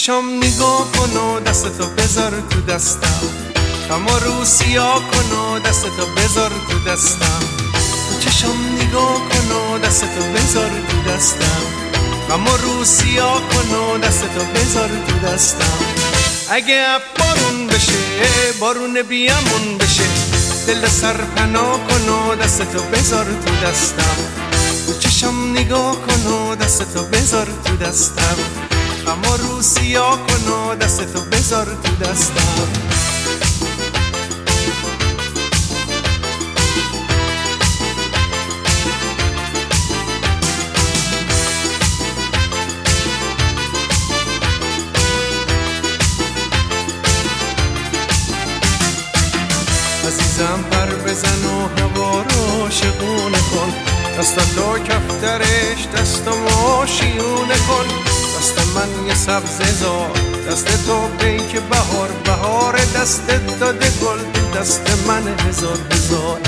چشم نگاه کن و دستتو بذار تو دستم، غم و رو سیاه کن و دستتو بذار تو دستم. تو چشم نگاه کن و دستتو بذار تو دستم، غم و رو سیاه کن و دستتو بذار تو دستم. اگه بارون بشه بارون بیامون بشه، دل سرپناه کن و دستتو بذار تو دستم. تو چشم نگاه کن و دستتو بذار تو دستم، غم و رو سیاه کن و دستتو بذار تو دستم. عزیزم پر بزن و هوا رو شقونه کن، دستاتو کفترش دستمو شیونه کن. دست من یه سبزه زار، دست تو پیک بهار، بهار دست داده گل، دست من هزار هزار.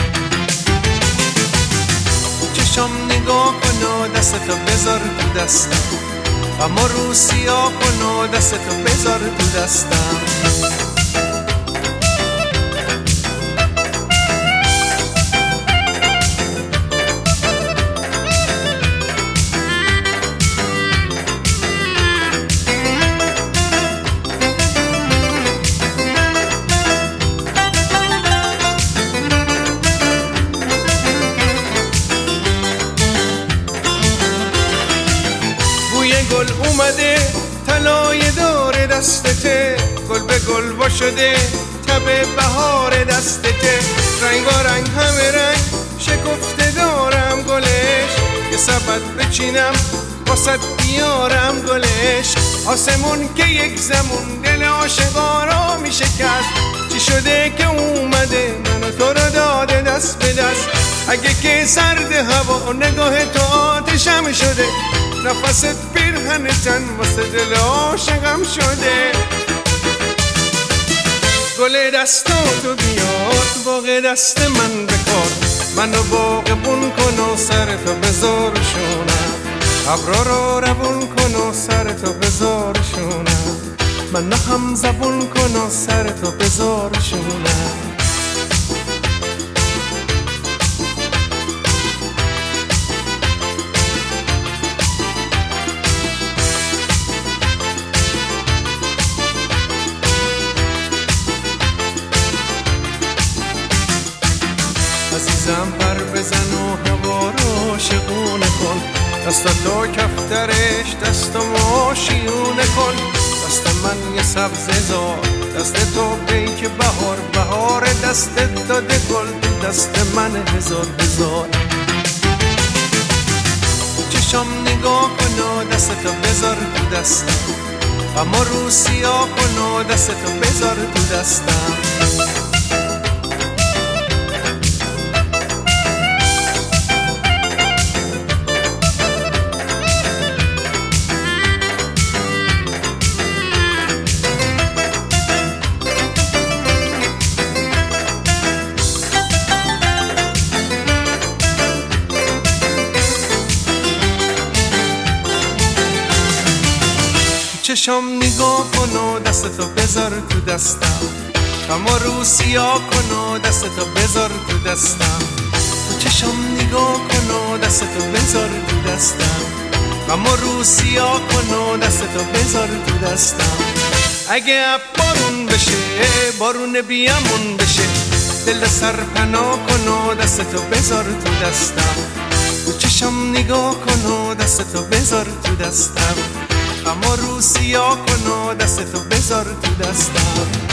چشم نگاه کن و دستتو بذار تو دستم، غم و رو سیاه کن و دستتو بذار تو دستم. گل اومده طلای دور دستته، گل به گل وا شده تب بهار دستته. رنگارنگ همه رنگ شکفته دارم گلش، یه سبد بچینم واسه بیارم گلش. آسمون که یک زمون دل عاشقا رو میشکست، چی شده که اومده منو تو رو داده دست به دست. اگه که سرد هوا نگاه تو آتشم شده، نفست پیرهن تن واسه دل عاشقم شده. گل دستاتو بیار باغ دست من بکار، منو باغبون کن و سرتو بذار شونم. ابرا رو روون کن و سرتو بذار شونم، منو هم زبون کن و سرتو بذار شونم. عزیزم پر بزن و هوا رو شقونه کن، دستاتو کفترش دستمو شیونه کن. دست من یه سبزه زار، دست تو پیک بهار، بهار دست داده گل، دست من هزار هزار. چشم نگاه کن و دستتو بذار تو دستم، غم و رو سیاه کن و دستتو بذار تو دستم. چشم نگاه کن و دستتو بذار تو دستم، غم و رو سیاه کن و دستتو بذار تو دستم. تو چشم نگاه کن و دستتو بذار تو دستم، غم و رو سیاه کن و دستتو بذار تو دستم. اگه بارون بشه بارون بیامون بشه، دل سرپناه کن و دستتو بذار تو دستم. تو چشم نگاه کن و دستتو بذار تو دستم، غم و رو سیاه کن و دستتو بذار تو دستم.